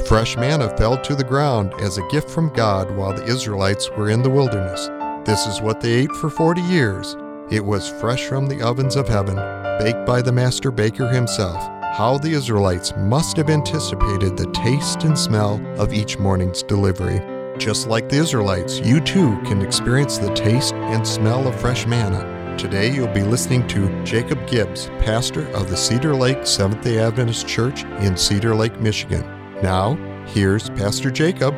Fresh manna fell to the ground as a gift from God while the Israelites were in the wilderness. This is what they ate for 40 years. It was fresh from the ovens of heaven, baked by the master baker himself. How the Israelites must have anticipated the taste and smell of each morning's delivery. Just like the Israelites, you too can experience the taste and smell of fresh manna. Today you'll be listening to Jacob Gibbs, pastor of the Cedar Lake Seventh-day Adventist Church in Cedar Lake, Michigan. Now, here's Pastor Jacob.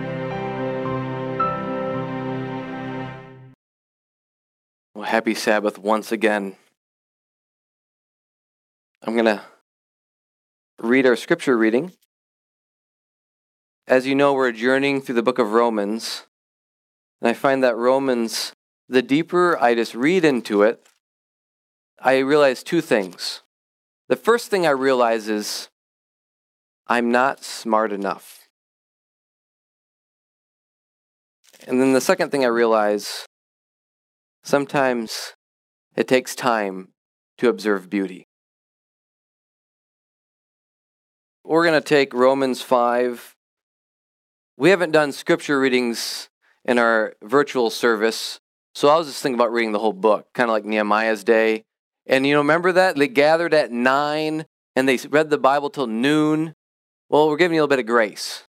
Well, happy Sabbath once again. I'm going to read our scripture reading. As you know, we're journeying through the book of Romans, and I find that Romans, the deeper I just read into it, I realize two things. The first thing I realize is I'm not smart enough. And then the second thing I realize, sometimes it takes time to observe beauty. We're going to take Romans 5. We haven't done scripture readings in our virtual service, so I was just thinking about reading the whole book, kind of like Nehemiah's day. And remember that? They gathered at 9 and they read the Bible till noon. Well, we're giving you a little bit of grace.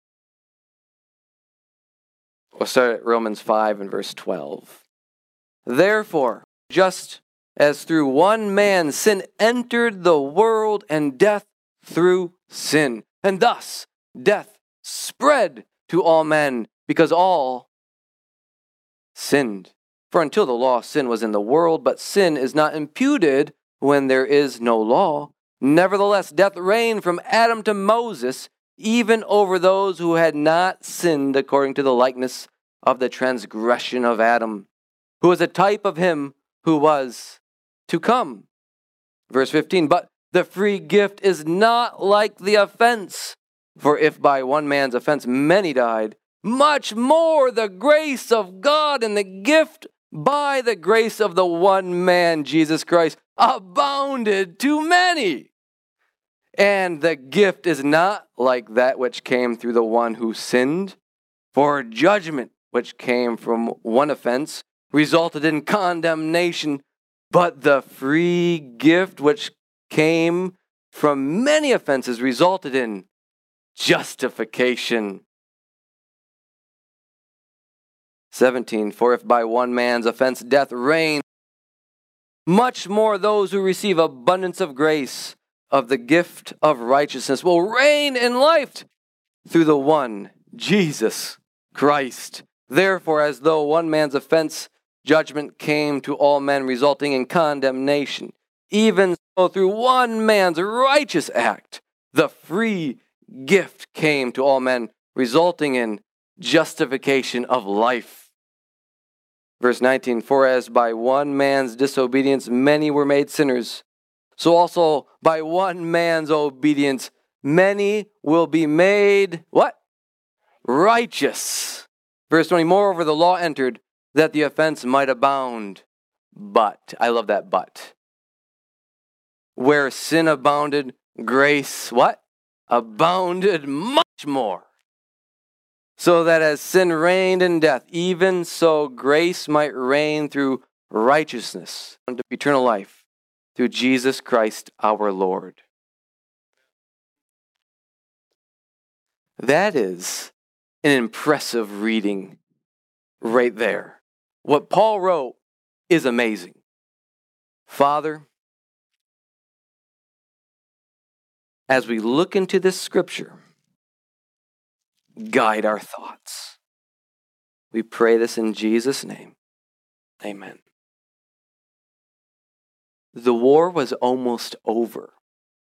We'll start at Romans 5 and verse 12. Therefore, just as through one man sin entered the world, and death through sin, and thus death spread to all men, because all sinned. For until the law, sin was in the world, but sin is not imputed when there is no law. Nevertheless, death reigned from Adam to Moses, even over those who had not sinned according to the likeness of the transgression of Adam, who was a type of him who was to come. Verse 15, but the free gift is not like the offense. For if by one man's offense many died, much more the grace of God and the gift by the grace of the one man, Jesus Christ, abounded to many. And the gift is not like that which came through the one who sinned. For judgment, which came from one offense, resulted in condemnation, but the free gift which came from many offenses resulted in justification. 17, for if by one man's offense death reigned, much more those who receive abundance of grace of the gift of righteousness will reign in life through the one, Jesus Christ. Therefore, as though one man's offense, judgment came to all men, resulting in condemnation, even so through one man's righteous act, the free gift came to all men, resulting in justification of life. Verse 19, for as by one man's disobedience many were made sinners, so also by one man's obedience many will be made, what? Righteous. Verse 20, moreover the law entered that the offense might abound. But, I love that but. Where sin abounded, grace, what? Abounded much more. So that as sin reigned in death, even so grace might reign through righteousness unto eternal life, through Jesus Christ our Lord. That is an impressive reading right there. What Paul wrote is amazing. Father, as we look into this scripture, guide our thoughts. We pray this in Jesus' name. Amen. The war was almost over.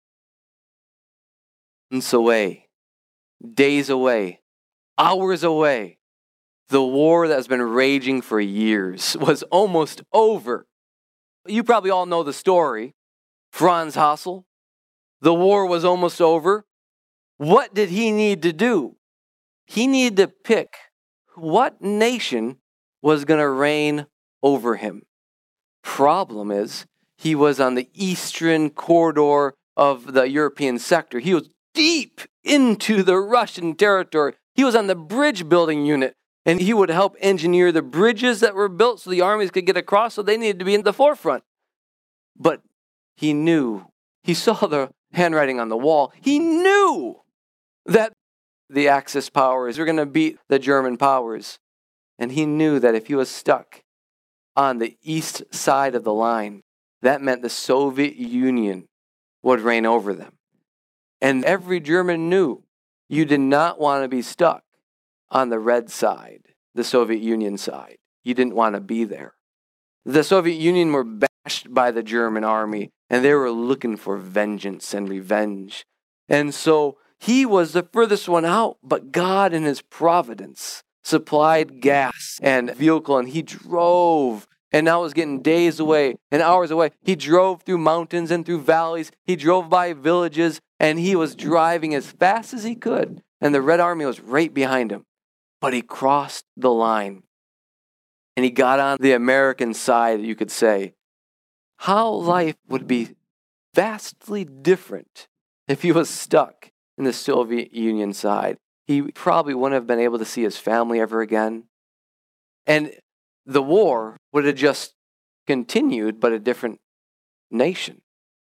Months away, days away, hours away. The war that has been raging for years was almost over. You probably all know the story. Franz Hassel. The war was almost over. What did he need to do? He needed to pick what nation was going to reign over him. Problem is, he was on the eastern corridor of the European sector. He was deep into the Russian territory. He was on the bridge building unit, and he would help engineer the bridges that were built so the armies could get across, so they needed to be in the forefront. But he knew, he saw the handwriting on the wall. He knew that the Axis powers were going to beat the German powers. And he knew that if he was stuck on the east side of the line, that meant the Soviet Union would reign over them. And every German knew you did not want to be stuck on the red side, the Soviet Union side. You didn't want to be there. The Soviet Union were bashed by the German army, and they were looking for vengeance and revenge. And so he was the furthest one out, but God in his providence supplied gas and vehicle, and he drove. And now it was getting days away and hours away. He drove through mountains and through valleys. He drove by villages, and he was driving as fast as he could. And the Red Army was right behind him. But he crossed the line. And he got on the American side, you could say. How life would be vastly different if he was stuck in the Soviet Union side. He probably wouldn't have been able to see his family ever again. And the war would have just continued, but a different nation.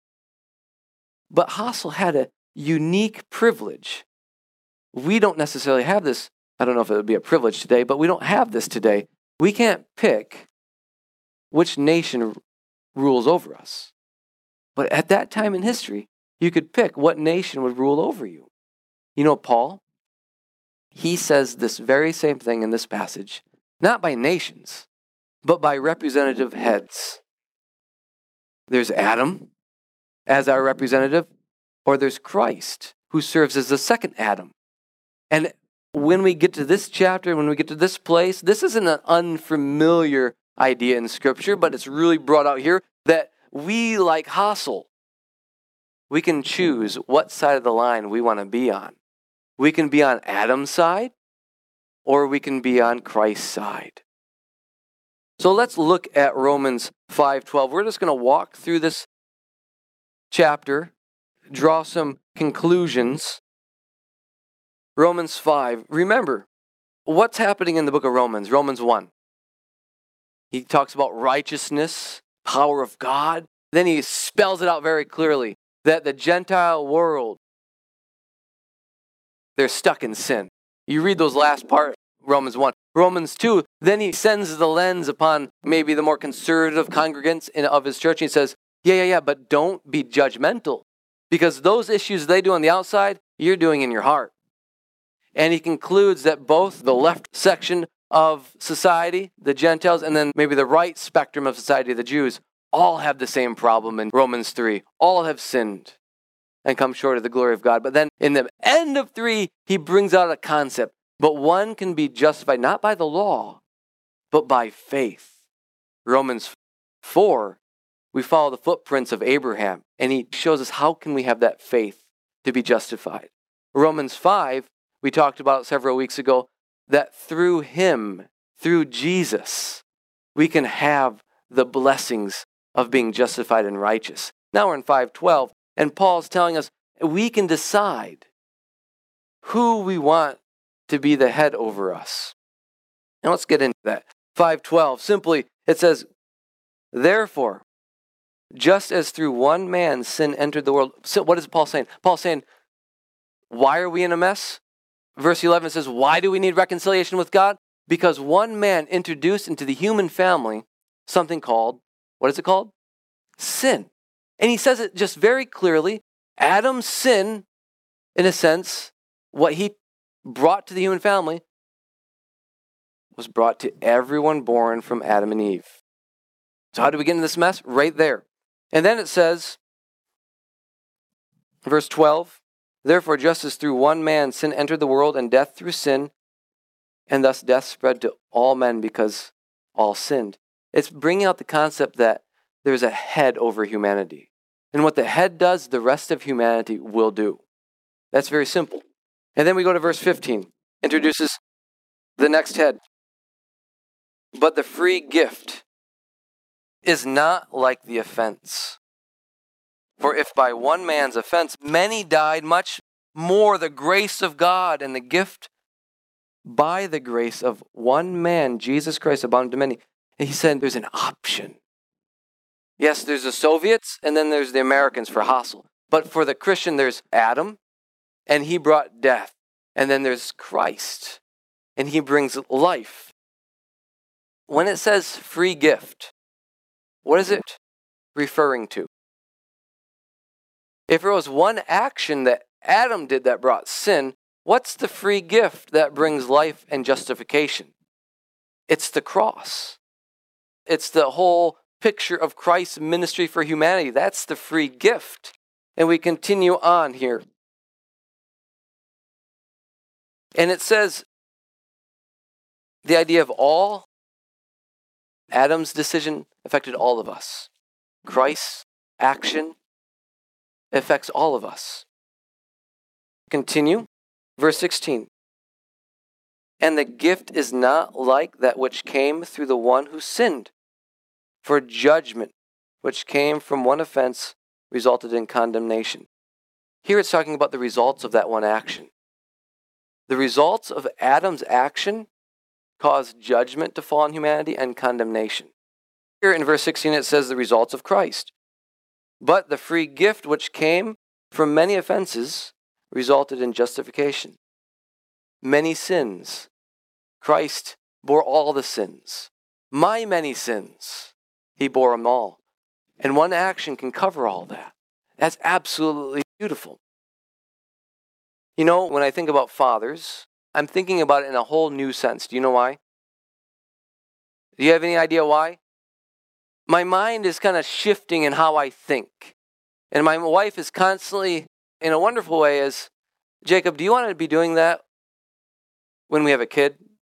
But Hassel had a unique privilege. We don't necessarily have this. I don't know if it would be a privilege today, but we don't have this today. We can't pick which nation rules over us. But at that time in history, you could pick what nation would rule over you. You know, Paul, he says this very same thing in this passage, not by nations, but by representative heads. There's Adam as our representative, or there's Christ, who serves as the second Adam. And when we get to this chapter, when we get to this place, this isn't an unfamiliar idea in Scripture, but it's really brought out here that we, like Hassel, we can choose what side of the line we want to be on. We can be on Adam's side, or we can be on Christ's side. So let's look at Romans 5:12. We're just going to walk through this chapter, draw some conclusions. Romans 5. Remember, what's happening in the book of Romans? Romans 1. He talks about righteousness, power of God. Then he spells it out very clearly that the Gentile world, they're stuck in sin. You read those last part, Romans 1. Romans 2, then he sends the lens upon maybe the more conservative congregants of his church. And he says, yeah, but don't be judgmental. Because those issues they do on the outside, you're doing in your heart. And he concludes that both the left section of society, the Gentiles, and then maybe the right spectrum of society, the Jews, all have the same problem in Romans 3. All have sinned and come short of the glory of God. But then in the end of 3, he brings out a concept. But one can be justified not by the law, but by faith. Romans 4, we follow the footprints of Abraham, and he shows us how can we have that faith to be justified. Romans 5, we talked about several weeks ago, that through him, through Jesus, we can have the blessings of being justified and righteous. Now we're in 5:12, and Paul's telling us we can decide who we want to be the head over us. Now let's get into that. 5:12, simply, it says, therefore, just as through one man sin entered the world. So what is Paul saying? Paul's saying, why are we in a mess? Verse 11 says, why do we need reconciliation with God? Because one man introduced into the human family something called, what is it called? Sin. And he says it just very clearly. Adam's sin, in a sense, what he brought to the human family was brought to everyone born from Adam and Eve. So how do we get into this mess? Right there. And then it says, verse 12, therefore, just as through one man sin entered the world, and death through sin, and thus death spread to all men because all sinned. It's bringing out the concept that there's a head over humanity. And what the head does, the rest of humanity will do. That's very simple. And then we go to verse 15. Introduces the next head. But the free gift is not like the offense. For if by one man's offense many died, much more the grace of God and the gift by the grace of one man, Jesus Christ, abounded to many. And he said there's an option. Yes, there's the Soviets, and then there's the Americans for hostile. But for the Christian, there's Adam, and he brought death. And then there's Christ, and he brings life. When it says free gift, what is it referring to? If there was one action that Adam did that brought sin, what's the free gift that brings life and justification? It's the cross. It's the whole picture of Christ's ministry for humanity. That's the free gift. And we continue on here. And it says the idea of all. Adam's decision affected all of us. Christ's action affects all of us. Continue. Verse 16. And the gift is not like that which came through the one who sinned. For judgment, which came from one offense, resulted in condemnation. Here it's talking about the results of that one action. The results of Adam's action caused judgment to fall on humanity and condemnation. Here in verse 16 it says the results of Christ. But the free gift which came from many offenses resulted in justification. Many sins. Christ bore all the sins. My many sins. He bore them all. And one action can cover all that. That's absolutely beautiful. You know, when I think about fathers, I'm thinking about it in a whole new sense. Do you know why? Do you have any idea why? My mind is kind of shifting in how I think. And my wife is constantly, in a wonderful way, is, Jacob, do you want to be doing that when we have a kid?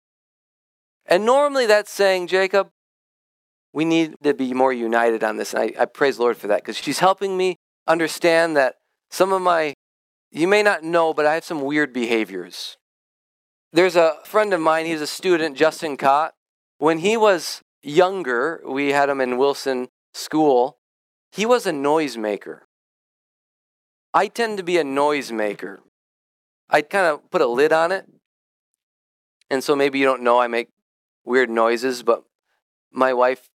And normally that's saying, Jacob, we need to be more united on this. And I praise the Lord for that, because she's helping me understand that some of my, you may not know, but I have some weird behaviors. There's a friend of mine, he's a student, Justin Cott. When he was younger, we had him in Wilson School, he was a noisemaker. I tend to be a noisemaker. I kind of put a lid on it. And so maybe you don't know I make weird noises, but my wife,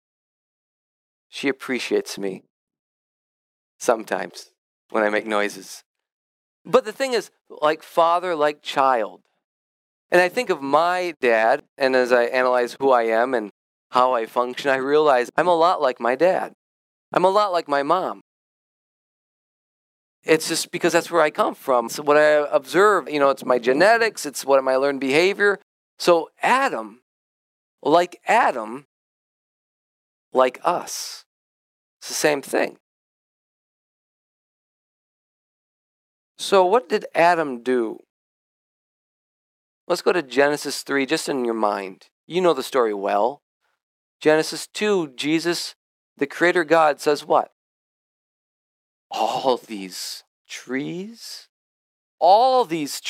she appreciates me sometimes when I make noises. But the thing is, like father, like child. And I think of my dad, and as I analyze who I am and how I function, I realize I'm a lot like my dad. I'm a lot like my mom. It's just because that's where I come from. So what I observe, it's my genetics, it's what my learned behavior. So Adam, like us. It's the same thing. So what did Adam do? Let's go to Genesis 3, just in your mind. You know the story well. Genesis 2, Jesus, the Creator God, says what? All these trees are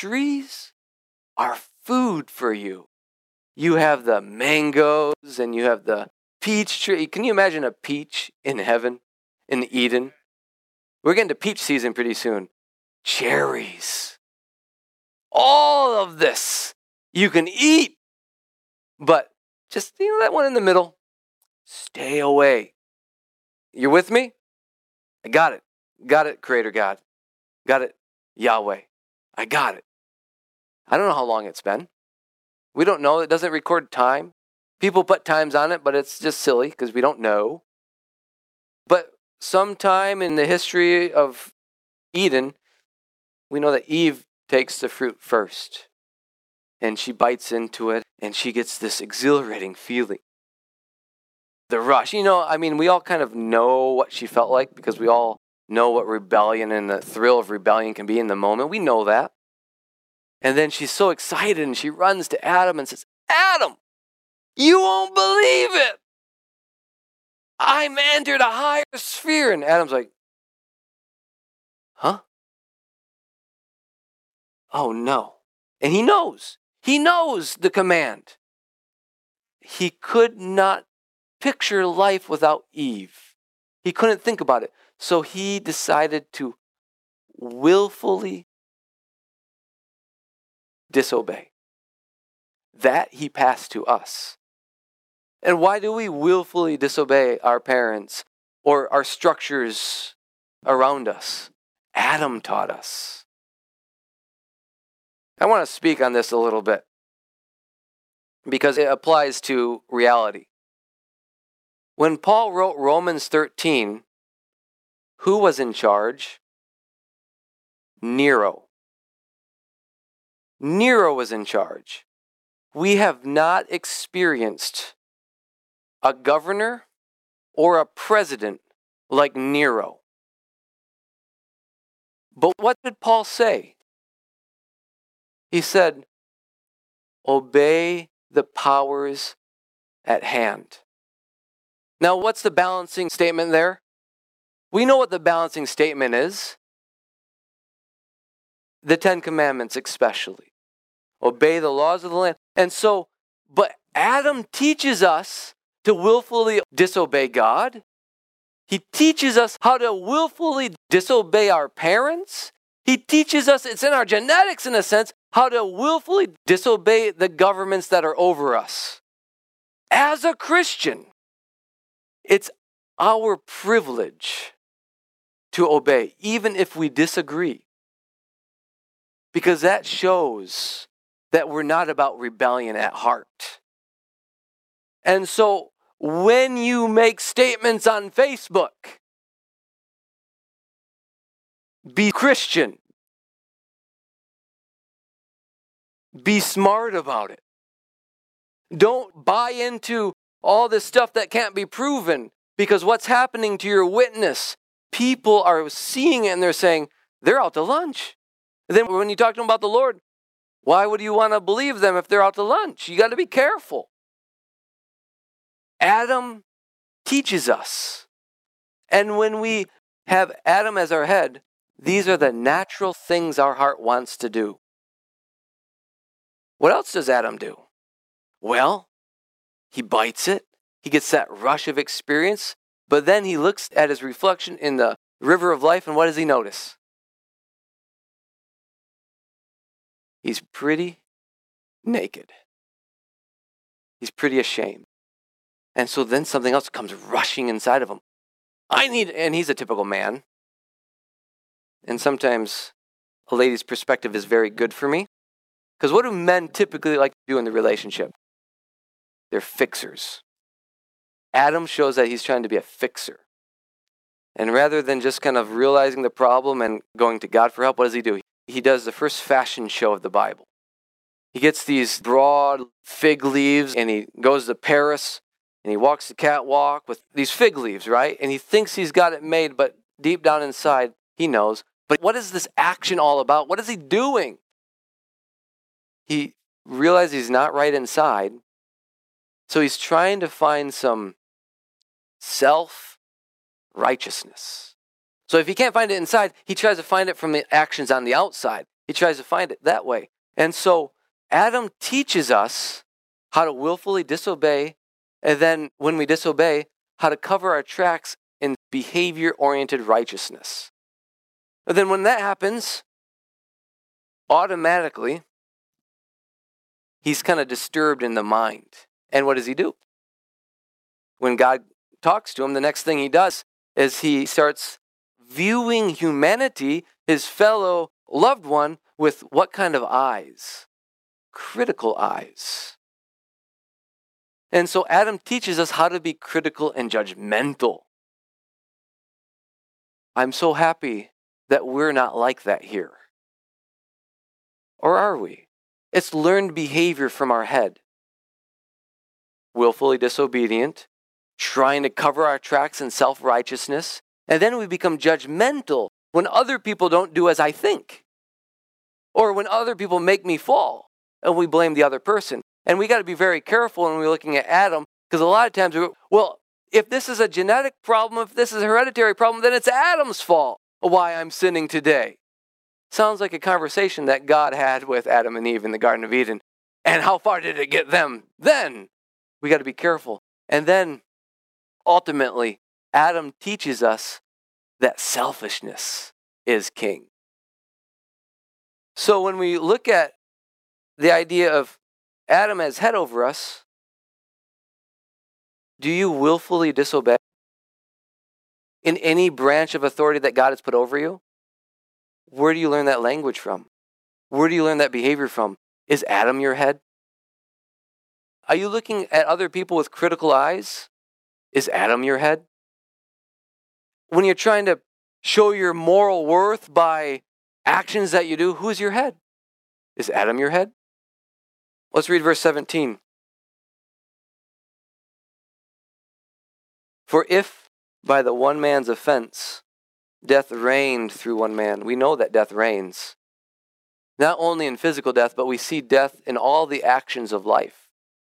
food for you. You have the mangoes and you have the peach tree. Can you imagine a peach in heaven, in Eden? We're getting to peach season pretty soon. Cherries. All of this you can eat, but just, that one in the middle, stay away. You're with me? I got it. Got it, Creator God. Got it, Yahweh. I got it. I don't know how long it's been. We don't know. It doesn't record time. People put times on it, but it's just silly because we don't know. But sometime in the history of Eden, we know that Eve takes the fruit first. And she bites into it, and she gets this exhilarating feeling. The rush. We all kind of know what she felt like because we all know what rebellion and the thrill of rebellion can be in the moment. We know that. And then she's so excited, and she runs to Adam and says, Adam, you won't believe it. I'm entered a higher sphere. And Adam's like, huh? Oh, no. And he knows. He knows the command. He could not picture life without Eve. He couldn't think about it. So he decided to willfully disobey. That he passed to us. And why do we willfully disobey our parents or our structures around us? Adam taught us. I want to speak on this a little bit because it applies to reality. When Paul wrote Romans 13, who was in charge? Nero. Nero was in charge. We have not experienced a governor or a president like Nero. But what did Paul say? He said, obey the powers at hand. Now, what's the balancing statement there? We know what the balancing statement is. The Ten Commandments especially. Obey the laws of the land. And so, but Adam teaches us to willfully disobey God. He teaches us how to willfully disobey our parents. He teaches us, it's in our genetics in a sense, how to willfully disobey the governments that are over us. As a Christian, it's our privilege to obey, even if we disagree. Because that shows that we're not about rebellion at heart. And so, when you make statements on Facebook, be Christian. Be smart about it. Don't buy into all this stuff that can't be proven, because what's happening to your witness, people are seeing it and they're saying, they're out to lunch. And then when you talk to them about the Lord, why would you want to believe them if they're out to lunch? You got to be careful. Adam teaches us. And when we have Adam as our head, these are the natural things our heart wants to do. What else does Adam do? Well, he bites it. He gets that rush of experience. But then he looks at his reflection in the river of life, and what does he notice? He's pretty naked. He's pretty ashamed. And so then something else comes rushing inside of him. And he's a typical man. And sometimes a lady's perspective is very good for me. Because what do men typically like to do in the relationship? They're fixers. Adam shows that he's trying to be a fixer. And rather than just kind of realizing the problem and going to God for help, what does he do? He does the first fashion show of the Bible. He gets these broad fig leaves and he goes to Paris and he walks the catwalk with these fig leaves, right? And he thinks he's got it made, but deep down inside, he knows. But what is this action all about? What is he doing? He realizes he's not right inside. So he's trying to find some self-righteousness. So if he can't find it inside, he tries to find it from the actions on the outside. He tries to find it that way. And so Adam teaches us how to willfully disobey, and then when we disobey, how to cover our tracks in behavior-oriented righteousness. And then when that happens, automatically, he's kind of disturbed in the mind. And what does he do? When God talks to him, the next thing he does is he starts viewing humanity, his fellow loved one, with what kind of eyes? Critical eyes. And so Adam teaches us how to be critical and judgmental. I'm so happy that we're not like that here. Or are we? It's learned behavior from our head. Willfully disobedient, trying to cover our tracks in self-righteousness, and then we become judgmental when other people don't do as I think. Or when other people make me fall, and we blame the other person. And we got to be very careful when we're looking at Adam, because a lot of times if this is a genetic problem, if this is a hereditary problem, then it's Adam's fault why I'm sinning today. Sounds like a conversation that God had with Adam and Eve in the Garden of Eden. And how far did it get them then? We got to be careful. And then, ultimately, Adam teaches us that selfishness is king. So when we look at the idea of Adam as head over us, do you willfully disobey in any branch of authority that God has put over you? Where do you learn that language from? Where do you learn that behavior from? Is Adam your head? Are you looking at other people with critical eyes? Is Adam your head? When you're trying to show your moral worth by actions that you do, who's your head? Is Adam your head? Let's read verse 17. For if by the one man's offense death reigned through one man, we know that death reigns. Not only in physical death, but we see death in all the actions of life.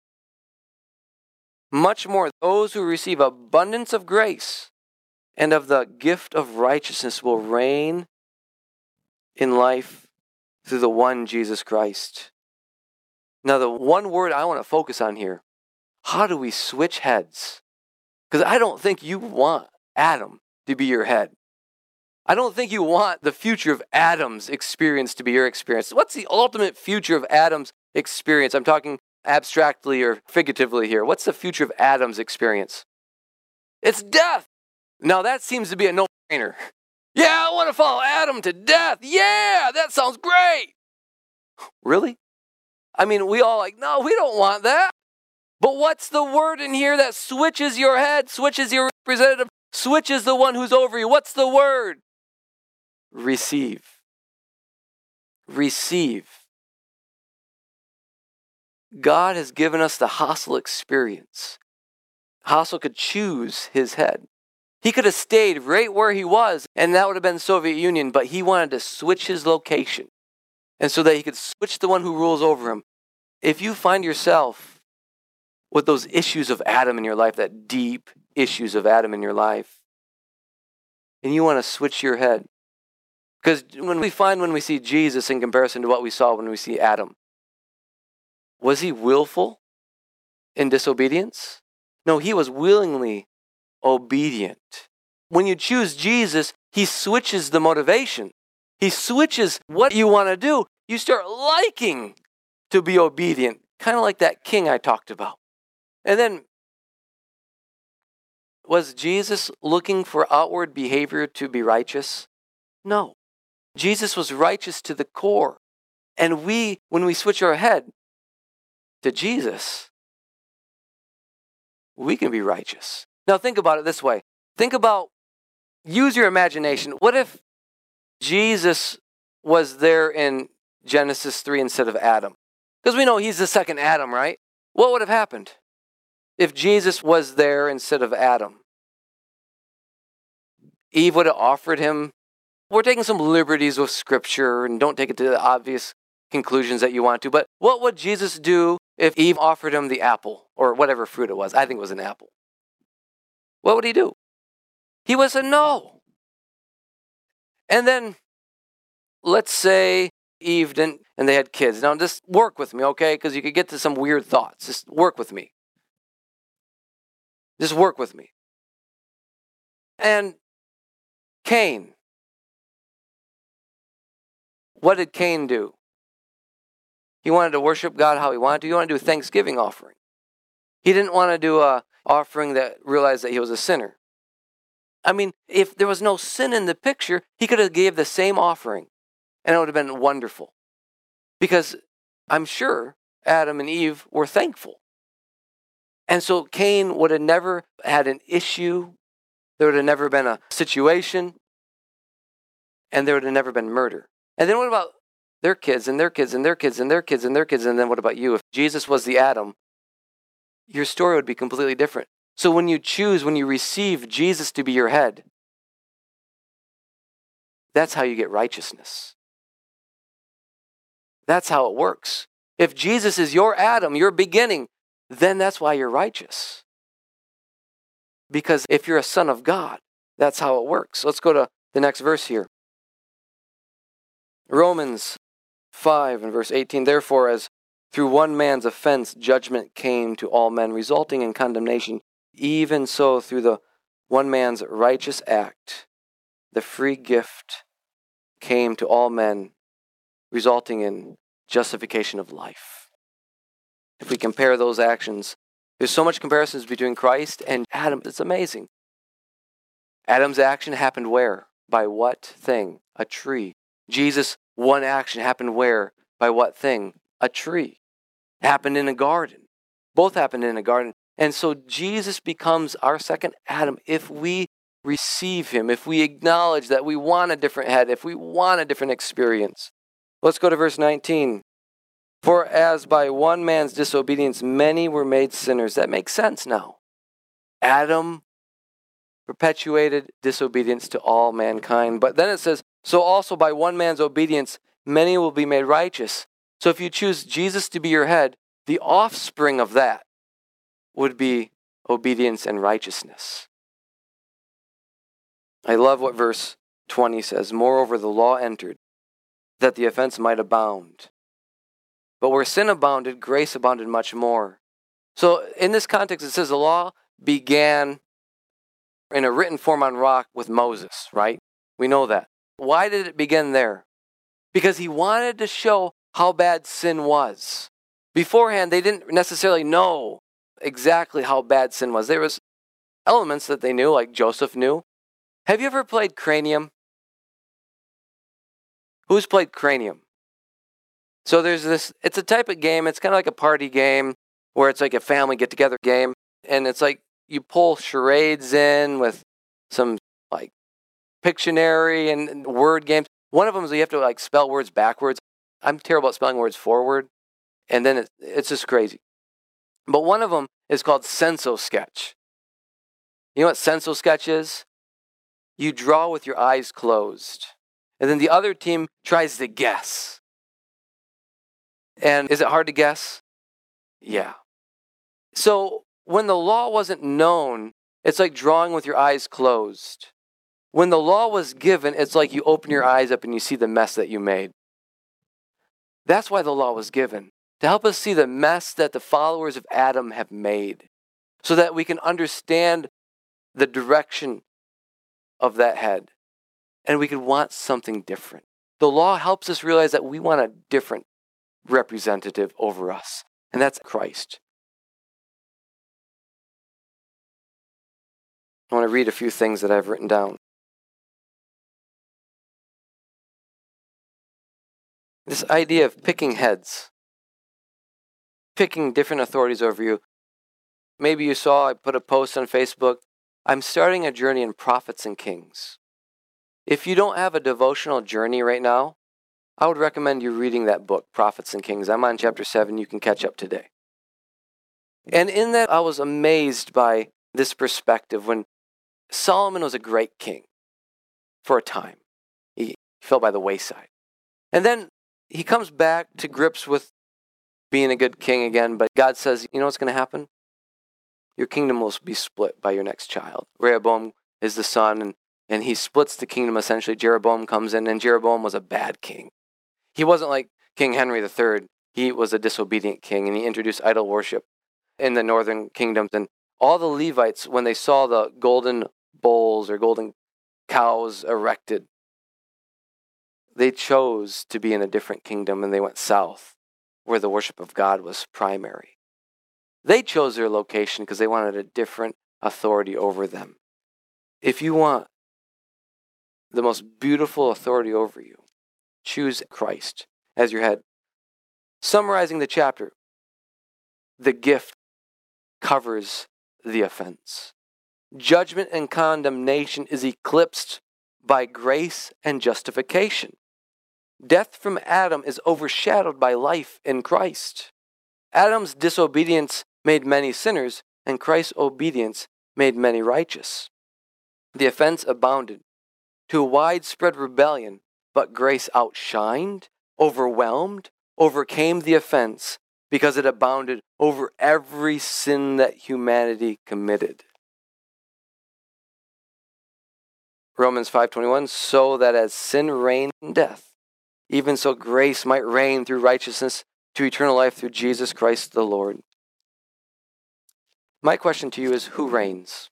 Much more, those who receive abundance of grace and of the gift of righteousness will reign in life through the one Jesus Christ. Now, the one word I want to focus on here, how do we switch heads? Because I don't think you want Adam to be your head. I don't think you want the future of Adam's experience to be your experience. What's the ultimate future of Adam's experience? I'm talking abstractly or figuratively here. What's the future of Adam's experience? It's death. Now that seems to be a no-brainer. Yeah, I want to follow Adam to death. Yeah, that sounds great. Really? I mean, we all no, we don't want that. But what's the word in here that switches your head, switches your representative, switches the one who's over you? What's the word? Receive. Receive. God has given us the Hassel experience. Hassel could choose his head. He could have stayed right where he was, and that would have been Soviet Union, but he wanted to switch his location, and so that he could switch the one who rules over him. If you find yourself with those issues of Adam in your life, that deep issues of Adam in your life, and you want to switch your head, because when we see Jesus in comparison to what we saw when we see Adam, was he willful in disobedience? No, he was willingly obedient. When you choose Jesus, he switches the motivation. He switches what you want to do. You start liking to be obedient, kind of like that king I talked about. And then, was Jesus looking for outward behavior to be righteous? No. Jesus was righteous to the core. And when we switch our head to Jesus, we can be righteous. Now think about it this way. Use your imagination. What if Jesus was there in Genesis 3 instead of Adam? Because we know he's the second Adam, right? What would have happened if Jesus was there instead of Adam? Eve would have offered him. We're taking some liberties with Scripture, and don't take it to the obvious conclusions that you want to, but what would Jesus do if Eve offered him the apple, or whatever fruit it was? I think it was an apple. What would he do? He would say no. And then, let's say Eve didn't, and they had kids. Now just work with me, okay? Because you could get to some weird thoughts. Just work with me. Just work with me. And Cain. What did Cain do? He wanted to worship God how he wanted to. He wanted to do a Thanksgiving offering. He didn't want to do an offering that realized that he was a sinner. I mean, if there was no sin in the picture, he could have gave the same offering, and it would have been wonderful. Because I'm sure Adam and Eve were thankful. And so Cain would have never had an issue. There would have never been a situation. And there would have never been murder. And then what about their kids and their kids and their kids and their kids and their kids? And then what about you? If Jesus was the Adam, your story would be completely different. So when you receive Jesus to be your head, that's how you get righteousness. That's how it works. If Jesus is your Adam, your beginning, then that's why you're righteous. Because if you're a son of God, that's how it works. Let's go to the next verse here. Romans 5 and verse 18. Therefore, as through one man's offense judgment came to all men, resulting in condemnation, even so through the one man's righteous act, the free gift came to all men, resulting in justification of life. If we compare those actions, there's so much comparisons between Christ and Adam. It's amazing. Adam's action happened where? By what thing? A tree. Jesus' one action happened where? By what thing? A tree. It happened in a garden. Both happened in a garden. And so Jesus becomes our second Adam if we receive him, if we acknowledge that we want a different head, if we want a different experience. Let's go to verse 19. For as by one man's disobedience many were made sinners. That makes sense now. Adam perpetuated disobedience to all mankind. But then it says, so also by one man's obedience many will be made righteous. So if you choose Jesus to be your head, the offspring of that would be obedience and righteousness. I love what verse 20 says. Moreover, the law entered, that the offense might abound. But where sin abounded, grace abounded much more. So in this context, it says the law began in a written form on rock with Moses, right? We know that. Why did it begin there? Because he wanted to show how bad sin was. Beforehand, they didn't necessarily know exactly how bad sin was. There was elements that they knew, like Joseph knew. Have you ever played Cranium? Who's played Cranium? So there's this, it's a type of game, it's kind of like a party game, where it's like a family get-together game, and it's like you pull charades in with some like Pictionary and word games. One of them is you have to like spell words backwards. I'm terrible at spelling words forward, and then it's just crazy. But one of them is called Senso Sketch. You know what Senso Sketch is? You draw with your eyes closed, and then the other team tries to guess. And is it hard to guess? Yeah. So when the law wasn't known, it's like drawing with your eyes closed. When the law was given, it's like you open your eyes up and you see the mess that you made. That's why the law was given, to help us see the mess that the followers of Adam have made, so that we can understand the direction of that head, and we could want something different. The law helps us realize that we want a different representative over us, and that's Christ. I want to read a few things that I've written down. This idea of picking heads, picking different authorities over you. Maybe you saw I put a post on Facebook. I'm starting a journey in Prophets and Kings. If you don't have a devotional journey right now, I would recommend you reading that book, Prophets and Kings. I'm on chapter 7. You can catch up today. And in that, I was amazed by this perspective when Solomon was a great king for a time. He fell by the wayside. And then he comes back to grips with being a good king again, but God says, you know what's going to happen? Your kingdom will be split by your next child. Rehoboam is the son, and he splits the kingdom essentially. Jeroboam comes in, and Jeroboam was a bad king. He wasn't like King Henry III. He was a disobedient king, and he introduced idol worship in the northern kingdoms. And all the Levites, when they saw the golden bulls or golden cows erected, they chose to be in a different kingdom, and they went south, where the worship of God was primary. They chose their location because they wanted a different authority over them. If you want the most beautiful authority over you, choose Christ as your head. Summarizing the chapter, the gift covers the offense. Judgment and condemnation is eclipsed by grace and justification. Death from Adam is overshadowed by life in Christ. Adam's disobedience made many sinners, and Christ's obedience made many righteous. The offense abounded to a widespread rebellion, but grace outshined, overwhelmed, overcame the offense because it abounded over every sin that humanity committed. Romans 5:21, so that as sin reigned in death, even so grace might reign through righteousness to eternal life through Jesus Christ the Lord. My question to you is, who reigns?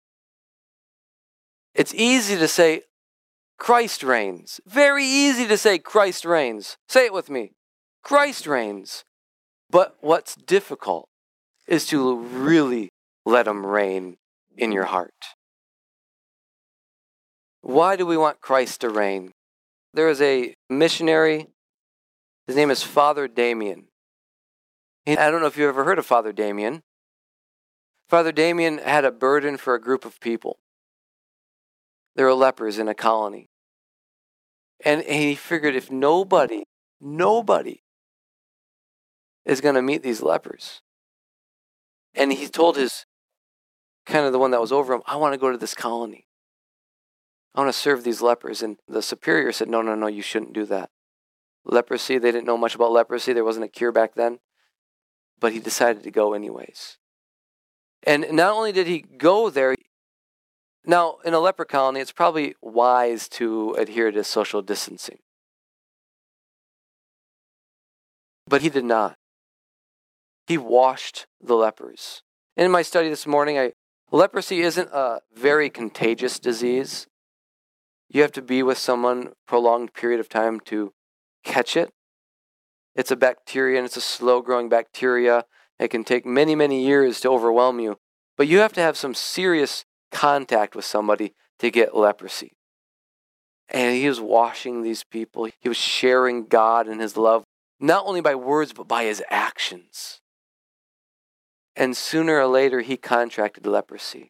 It's easy to say, Christ reigns. Very easy to say Christ reigns. Say it with me. Christ reigns. But what's difficult is to really let him reign in your heart. Why do we want Christ to reign? There is a missionary. His name is Father Damien. I don't know if you've ever heard of Father Damien. Father Damien had a burden for a group of people. There were lepers in a colony. And he figured if nobody is going to meet these lepers. And he told his, kind of the one that was over him, I want to go to this colony. I want to serve these lepers. And the superior said, no, you shouldn't do that. Leprosy, they didn't know much about leprosy. There wasn't a cure back then. But he decided to go anyways. And not only did he go there, now in a leper colony, it's probably wise to adhere to social distancing. But he did not. He washed the lepers. In my study this morning, leprosy isn't a very contagious disease. You have to be with someone prolonged period of time to catch it. It's a bacteria, and it's a slow-growing bacteria. It can take many, many years to overwhelm you. But you have to have some serious contact with somebody to get leprosy. And he was washing these people. He was sharing God and his love, not only by words, but by his actions. And sooner or later, he contracted leprosy.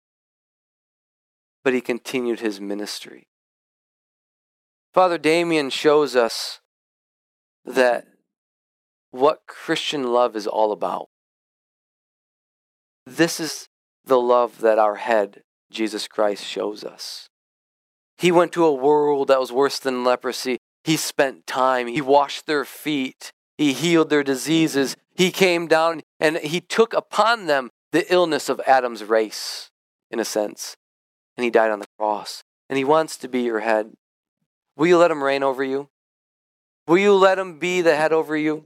But he continued his ministry. Father Damien shows us that what Christian love is all about. This is the love that our head, Jesus Christ, shows us. He went to a world that was worse than leprosy. He spent time. He washed their feet. He healed their diseases. He came down and he took upon them the illness of Adam's race, in a sense. And he died on the cross. And he wants to be your head. Will you let him reign over you? Will you let him be the head over you?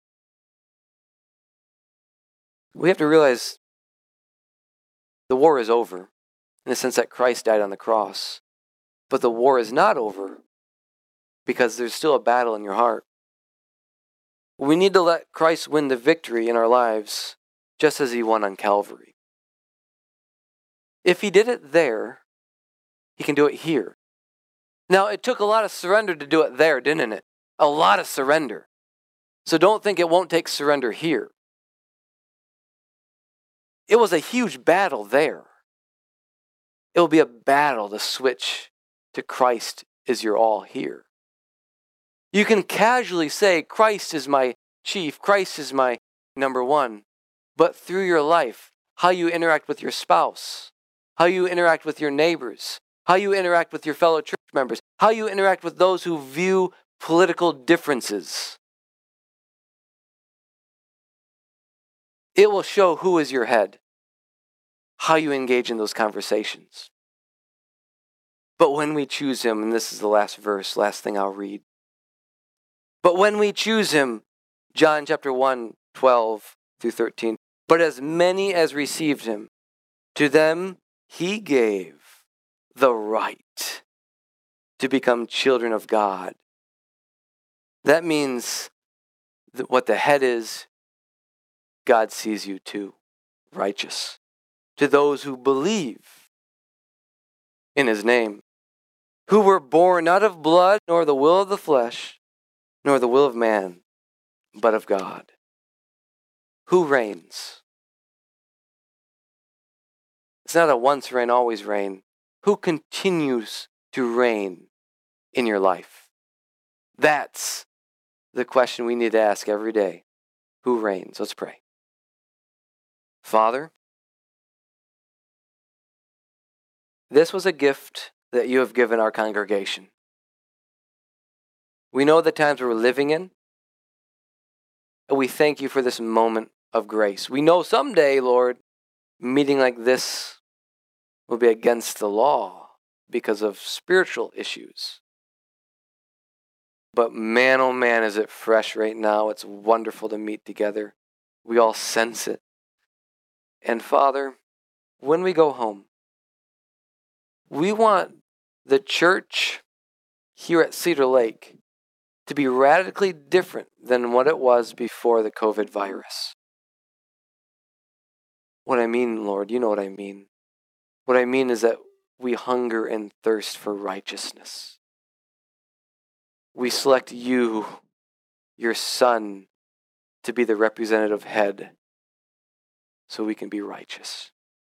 We have to realize the war is over, in the sense that Christ died on the cross. But the war is not over because there's still a battle in your heart. We need to let Christ win the victory in our lives, just as he won on Calvary. If he did it there, he can do it here. Now, it took a lot of surrender to do it there, didn't it? A lot of surrender. So don't think it won't take surrender here. It was a huge battle there. It will be a battle to switch to Christ is your all here. You can casually say, Christ is my chief, Christ is my number one. But through your life, how you interact with your spouse, how you interact with your neighbors, how you interact with your fellow church members, how you interact with those who view political differences, it will show who is your head, how you engage in those conversations. But when we choose him, and this is the last verse, last thing I'll read. But when we choose him, John chapter 1, 12 through 13, but as many as received him, to them he gave the right to become children of God. That means that what the head is, God sees you too, righteous. To those who believe in his name, who were born not of blood, nor the will of the flesh, nor the will of man, but of God. Who reigns? It's not a once reign, always reign. Who continues to reign in your life? That's the question we need to ask every day. Who reigns? Let's pray. Father, this was a gift that you have given our congregation. We know the times we're living in, and we thank you for this moment of grace. We know someday, Lord, meeting like this will be against the law because of spiritual issues. But man, oh man, is it fresh right now. It's wonderful to meet together. We all sense it. And Father, when we go home, we want the church here at Cedar Lake to be radically different than what it was before the COVID virus. What I mean, Lord, you know what I mean. What I mean is that we hunger and thirst for righteousness. We select you, your Son, to be the representative head so we can be righteous.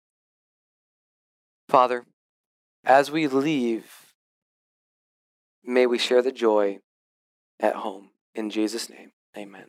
Father, as we leave, may we share the joy at home. In Jesus' name, amen.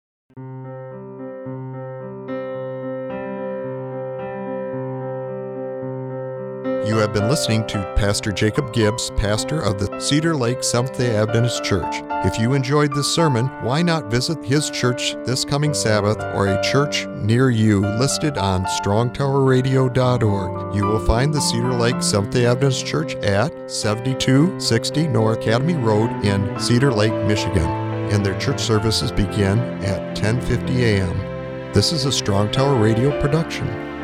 You have been listening to Pastor Jacob Gibbs, pastor of the Cedar Lake Seventh-day Adventist Church. If you enjoyed this sermon, why not visit his church this coming Sabbath or a church near you listed on strongtowerradio.org. You will find the Cedar Lake Seventh-day Adventist Church at 7260 North Academy Road in Cedar Lake, Michigan, and their church services begin at 10:50 a.m. This is a Strong Tower Radio production.